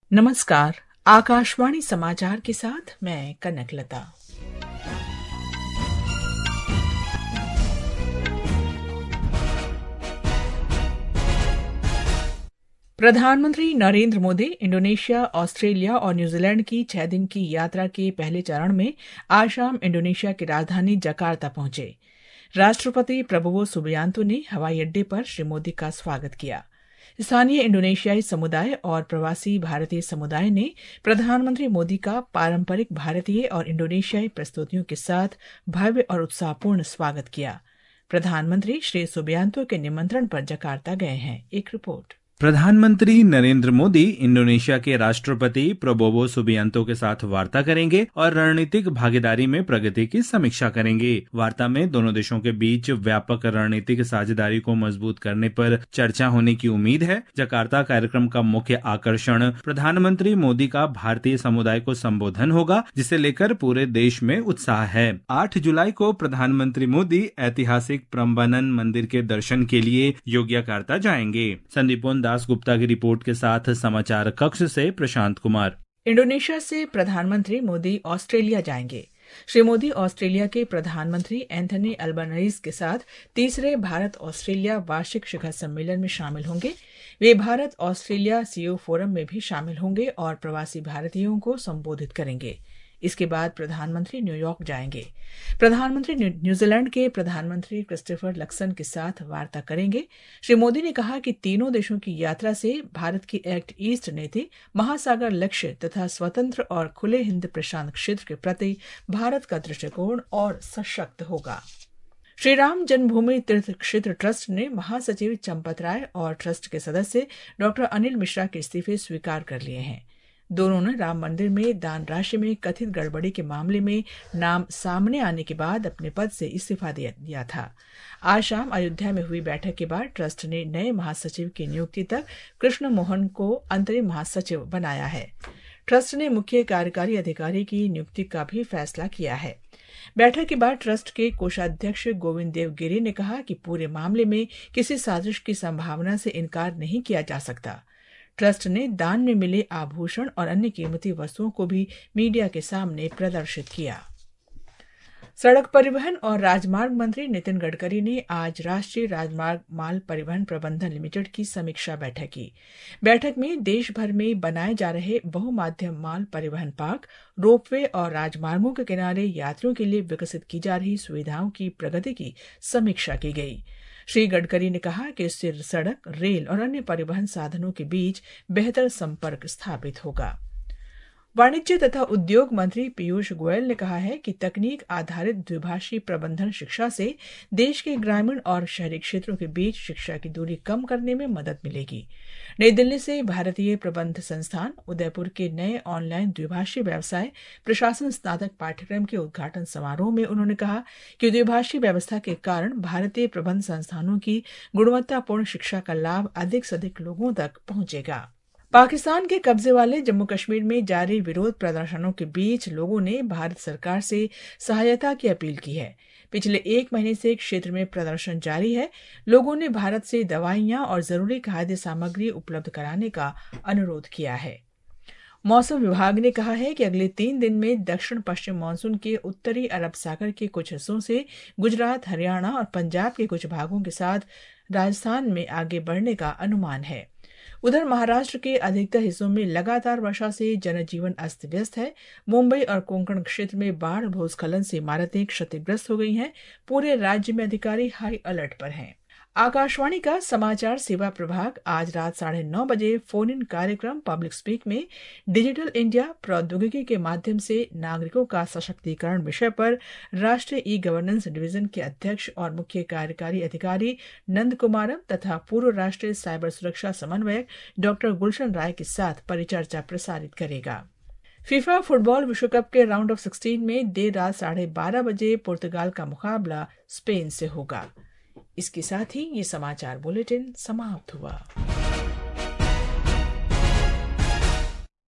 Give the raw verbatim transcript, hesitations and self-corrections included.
नमस्कार। आकाशवाणी समाचार के साथ मैं कनकलता। प्रधानमंत्री नरेंद्र मोदी इंडोनेशिया, ऑस्ट्रेलिया और न्यूजीलैंड की छह दिन की यात्रा के पहले चरण में आज शाम इंडोनेशिया की राजधानी जकार्ता पहुंचे। राष्ट्रपति प्रबोवो सुबियांतो ने हवाई अड्डे पर श्री मोदी का स्वागत किया। स्थानीय इंडोनेशियाई समुदाय और प्रवासी भारतीय समुदाय ने प्रधानमंत्री मोदी का पारंपरिक भारतीय और इंडोनेशियाई प्रस्तुतियों के साथ भव्य और उत्साहपूर्ण स्वागत किया। प्रधानमंत्री श्री सुबियांतो के निमंत्रण पर जकार्ता गए हैं। एक रिपोर्ट। प्रधानमंत्री नरेंद्र मोदी इंडोनेशिया के राष्ट्रपति प्रबोवो सुबियांतो के साथ वार्ता करेंगे और रणनीतिक भागीदारी में प्रगति की समीक्षा करेंगे। वार्ता में दोनों देशों के बीच व्यापक रणनीतिक साझेदारी को मजबूत करने पर चर्चा होने की उम्मीद है। जकार्ता कार्यक्रम का मुख्य आकर्षण प्रधानमंत्री मोदी का भारतीय समुदाय को संबोधन होगा, जिसे लेकर पूरे देश में उत्साह है। आठ जुलाई को प्रधानमंत्री मोदी ऐतिहासिक प्रम्बानन मंदिर के दर्शन के लिए योग्यकार्ता जाएंगे। संदीपोन दास गुप्ता की रिपोर्ट के साथ समाचार कक्ष से प्रशांत कुमार। इंडोनेशिया से प्रधानमंत्री मोदी ऑस्ट्रेलिया जाएंगे। श्री मोदी ऑस्ट्रेलिया के प्रधानमंत्री एंथनी अल्बनीज के साथ तीसरे भारत ऑस्ट्रेलिया वार्षिक शिखर सम्मेलन में शामिल होंगे। वे भारत ऑस्ट्रेलिया सीईओ फोरम में भी शामिल होंगे और प्रवासी भारतीयों को संबोधित करेंगे। इसके बाद प्रधानमंत्री न्यूयॉर्क जाएंगे। प्रधानमंत्री न्यूजीलैंड के प्रधानमंत्री क्रिस्टोफर लक्सन के साथ वार्ता करेंगे। श्री मोदी ने कहा कि तीनों देशों की यात्रा से भारत की एक्ट ईस्ट नीति, महासागर लक्ष्य तथा स्वतंत्र और खुले हिंद प्रशांत क्षेत्र के प्रति भारत का दृष्टिकोण और सशक्त होगा। श्री राम जन्मभूमि तीर्थ क्षेत्र ट्रस्ट ने महासचिव चंपत राय और ट्रस्ट के सदस्य डॉक्टर अनिल मिश्रा के इस्तीफे स्वीकार कर लिए हैं। दोनों ने राम मंदिर में दान राशि में कथित गड़बड़ी के मामले में नाम सामने आने के बाद अपने पद से इस्तीफा दिया था। आज शाम अयोध्या में हुई बैठक के बाद ट्रस्ट ने नए महासचिव की नियुक्ति तक कृष्ण मोहन को अंतरिम महासचिव बनाया है। ट्रस्ट ने मुख्य कार्यकारी अधिकारी की नियुक्ति का भी फैसला किया है। बैठक के बाद ट्रस्ट के कोषाध्यक्ष गोविंद देव गिरी ने कहा कि पूरे मामले में किसी साजिश की संभावना से इनकार नहीं किया जा सकता। ट्रस्ट ने दान में मिले आभूषण और अन्य कीमती वस्तुओं को भी मीडिया के सामने प्रदर्शित किया। सड़क परिवहन और राजमार्ग मंत्री नितिन गडकरी ने आज राष्ट्रीय राजमार्ग माल परिवहन प्रबंधन लिमिटेड की समीक्षा बैठक की। बैठक में देश भर में बनाए जा रहे बहुमाध्यम माल परिवहन पार्क, रोपवे और राजमार्गों के किनारे यात्रियों के लिए विकसित की जा रही सुविधाओं की प्रगति की समीक्षा की गई। श्री गडकरी ने कहा कि इससे सड़क, रेल और अन्य परिवहन साधनों के बीच बेहतर संपर्क स्थापित होगा। वाणिज्य तथा उद्योग मंत्री पीयूष गोयल ने कहा है कि तकनीक आधारित द्विभाषी प्रबंधन शिक्षा से देश के ग्रामीण और शहरी क्षेत्रों के बीच शिक्षा की दूरी कम करने में मदद मिलेगी। नई दिल्ली से भारतीय प्रबंध संस्थान उदयपुर के नए ऑनलाइन द्विभाषी व्यवसाय प्रशासन स्नातक पाठ्यक्रम के उद्घाटन समारोह में उन्होंने कहा कि द्विभाषी व्यवस्था के कारण भारतीय प्रबंध संस्थानों की गुणवत्तापूर्ण शिक्षा का लाभ अधिक से अधिक लोगों तक पहुंचेगा। पाकिस्तान के कब्जे वाले जम्मू कश्मीर में जारी विरोध प्रदर्शनों के बीच लोगों ने भारत सरकार से सहायता की अपील की है। पिछले एक महीने से क्षेत्र में प्रदर्शन जारी है। लोगों ने भारत से दवाइयां और जरूरी खाद्य सामग्री उपलब्ध कराने का अनुरोध किया है। मौसम विभाग ने कहा है कि अगले तीन दिन में दक्षिण पश्चिम मानसून के उत्तरी अरब सागर के कुछ हिस्सों से गुजरात, हरियाणा और पंजाब के कुछ भागों के साथ राजस्थान में आगे बढ़ने का अनुमान है। उधर महाराष्ट्र के अधिकतर हिस्सों में लगातार वर्षा से जनजीवन अस्त व्यस्त है। मुंबई और कोंकण क्षेत्र में बाढ़, भूस्खलन से इमारतें क्षतिग्रस्त हो गई हैं। पूरे राज्य में अधिकारी हाई अलर्ट पर हैं। आकाशवाणी का समाचार सेवा प्रभाग आज रात साढ़े नौ बजे फोन इन कार्यक्रम पब्लिक स्पीक में डिजिटल इंडिया प्रौद्योगिकी के माध्यम से नागरिकों का सशक्तिकरण विषय पर राष्ट्रीय ई गवर्नेंस डिवीजन के अध्यक्ष और मुख्य कार्यकारी अधिकारी नंद कुमारम तथा पूर्व राष्ट्रीय साइबर सुरक्षा समन्वयक डॉक्टर गुलशन राय के साथ परिचर्चा प्रसारित करेगा। फीफा फुटबॉल विश्व कप के राउंड ऑफ सिक्सटीन में देर रात साढ़े बारह बजे पुर्तगाल का मुकाबला स्पेन से होगा। इसके साथ ही ये समाचार बुलेटिन समाप्त हुआ।